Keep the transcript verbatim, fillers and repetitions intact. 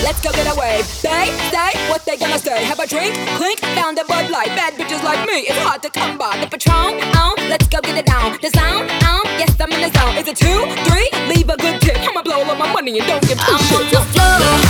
let's go get away. They say what they gonna say. Have a drink, clink, found a Bud Light. Bad bitches like me, it's hard to come by. The Patron, on, let's go get it down. The sound, on, yes I'm in the zone. Is it two, three? Leave a good tip. I'ma blow all of my money and don't give two I'm shits. on the floor.